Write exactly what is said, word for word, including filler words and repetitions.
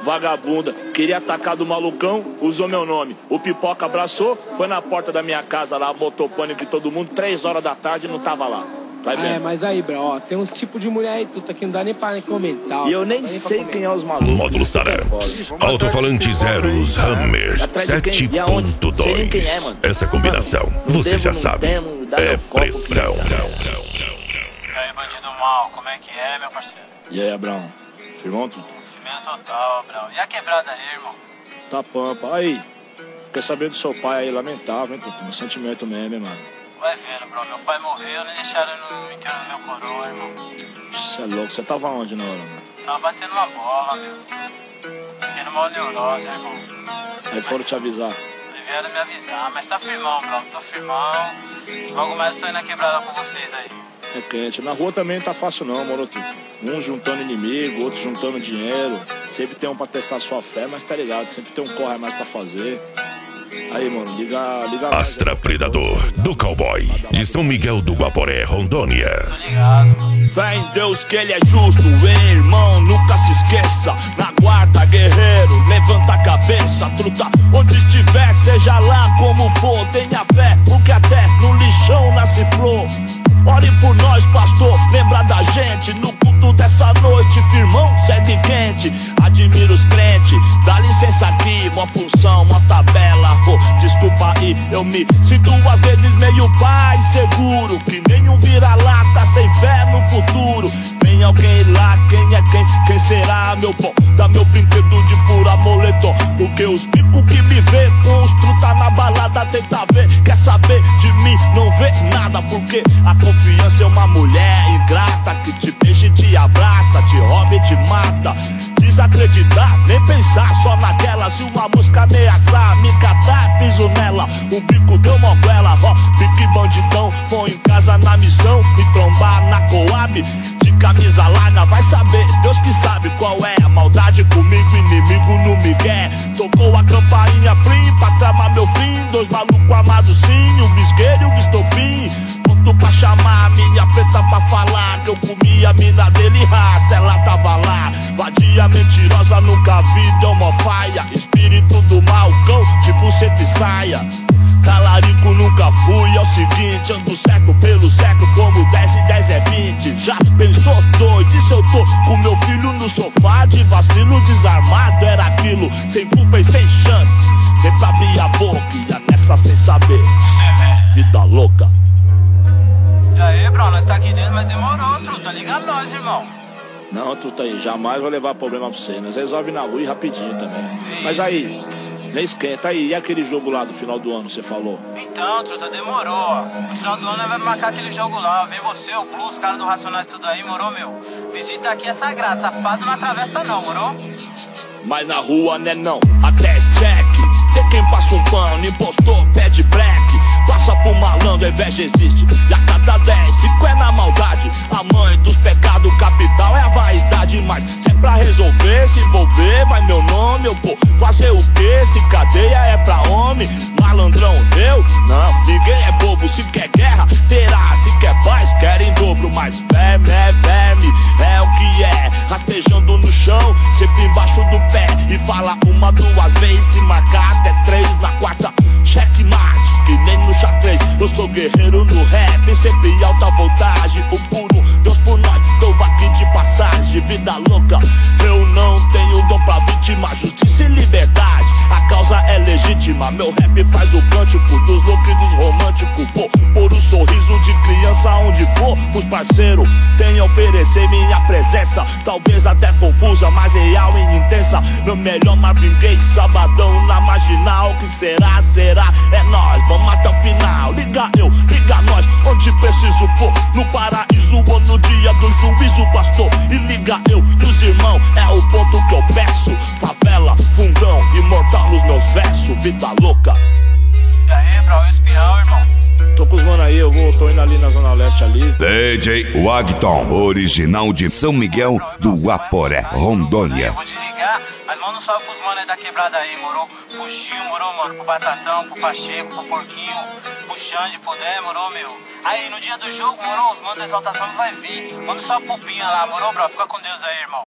vagabunda. Queria atacar do malucão, usou meu nome. O Pipoca abraçou, foi na porta da minha casa lá, botou pânico em todo mundo, três horas da tarde e não tava lá. Vai vendo? É, mas aí, bro, ó, tem uns tipos de mulher aí, tu tá aqui, não dá nem pra nem comentar. E eu nem sei quem é os malucos. Módulos Taramps, alto-falante zeros, Hammer, sete ponto dois. Essa combinação, você já sabe, é pressão. E aí, bandido mal, como é que é, meu parceiro? E aí, Abraão? Firmão, tudo? Firmeza total, Abraão. E a quebrada aí, irmão? Tá pampa. Aí, quer saber do seu pai aí, lamentável, hein, Tutu? Meu sentimento mesmo, hein, mano. Vai vendo, bro. Meu pai morreu, nem deixaram no enterro do meu coroa, irmão. Você é louco, você tava onde na hora, mano? Tava batendo uma bola, meu. Tendo uma neurose, irmão. Aí foram te avisar. Aí vieram me avisar, mas tá firmão, bro. Tô firmão. Logo mais tô indo na quebrada com vocês aí. É quente. Na rua também não tá fácil não, moro, Tutu. Uns juntando inimigo, outros juntando dinheiro. Sempre tem um pra testar sua fé, mas tá ligado, sempre tem um corre a mais pra fazer. Aí, mano, liga, liga Astra Predador, do cowboy, de São Miguel do Guaporé, Rondônia. Tô ligado. Fé em Deus que ele é justo, hein, irmão, nunca se esqueça. Na guarda, guerreiro, levanta a cabeça, truta onde estiver, seja lá como for. Tenha fé, porque até no lixão nasce flor. Ore por nós, pastor, lembra da gente. No culto dessa noite, firmão, segue quente. Admiro os crentes, dá licença aqui. Uma função, uma tabela, oh, desculpa aí. Eu me sinto às vezes meio pai seguro, que nenhum vira-lata sem fé no futuro. Vem alguém lá, quem é quem? Quem será, meu pão? Dá meu brinquedo de fura moletom. Porque os bicos que me vê com os truta na balada tenta ver. Quer saber de mim, não vê nada. Porque a confiança é uma mulher ingrata que te beija e te abraça, te rouba e te mata. Desacreditar, nem pensar só naquela. Se uma mosca ameaçar, me catar, piso nela. O bico deu uma goela, ó, pique bandidão. Foi em casa na missão, me trombar na Coab. De camisa larga, vai saber, Deus que sabe qual é a maldade comigo, inimigo no migué. Tocou a campainha plim pra tramar meu fim. Dois malucos amados sim, o bisqueiro e o bistopim. Ponto pra chamar minha preta pra falar que eu comi a mina dele, raça, ela tava lá. Vadia mentirosa, nunca vi, deu uma faia. Espírito do mal, cão, tipo seta e saia. Talarico nunca fui, é o seguinte, ando seco pelo seco como dez e dez é vinte. Já pensou doido, e se eu tô com meu filho no sofá de vacilo desarmado? Era aquilo, sem culpa e sem chance. Vem pra abrir a boca e ia nessa sem saber. Vida louca. E aí, bro, nós tá aqui dentro, mas demorou, truta. Liga nós, irmão. Não, truta aí, jamais vou levar problema pra você. Nós resolve na rua e rapidinho também. Mas aí, nem esquenta aí, e aquele jogo lá do final do ano, você falou? Então, truta, demorou, ó. No final do ano nós vamos marcar aquele jogo lá. Vem você, o Blue, os caras do Racionais, tudo aí, morou, meu? Visita aqui é sagrado, safado não atravessa não, morou? Mas na rua, né não, até check. Tem quem passa um pano, impostor, pede black. Passa por malandro, a inveja existe. E a cada dez, cinco é na maldade. A mãe dos pecados capital é a vaidade. Mas se é pra resolver, se envolver, vai meu nome, eu vou fazer o quê? Se cadeia é pra homem, malandrão eu? Não, ninguém é bobo, se quer guerra, terá. Se quer paz, quer em dobro. Mas verme é verme, é o que é. Rastejando no chão, sempre embaixo do pé. E fala uma, duas vezes, se marcar até três. Na quarta, checkmate, que nem no xadrez. Eu sou guerreiro no rap, sempre alta voltagem. O puro Deus por nós, tô aqui de passagem. Vida louca, eu não tenho dom pra vítima. Justiça e liberdade, a causa é legítima. Meu rap faz o cântico dos loucos e dos românticos. Vou pôr o sorriso de criança onde for. Os parceiros têm a oferecer minha presença. Talvez até confusa, mas real e intensa. Meu melhor Marvin Gaye, sabadão na marginal. Que será, será, é nós, vamos até o final. Liga eu, liga nós, onde preciso for. No paraíso ou no dia do juízo, pastor. E liga eu e os irmãos, é o ponto que eu peço. Favela, fundão, imortal nos meus versos. Vida louca. E aí, bro, espião, irmão? Tô com os mano aí, eu vou, tô indo ali na Zona Leste ali. D J Wagton, original de São Miguel do Guaporé, Rondônia. Eu vou desligar, mas manda um salve pros manos aí da quebrada aí, morou? Pro Gil, morou, mano? Pro Batatão, pro Pacheco, pro Porquinho, pro Xande, pro Dé, morou, meu? Aí, no dia do jogo, morou? Os manos da exaltação vai vir. Manda um salve pro Pinha lá, morou, bro? Fica com Deus aí, irmão.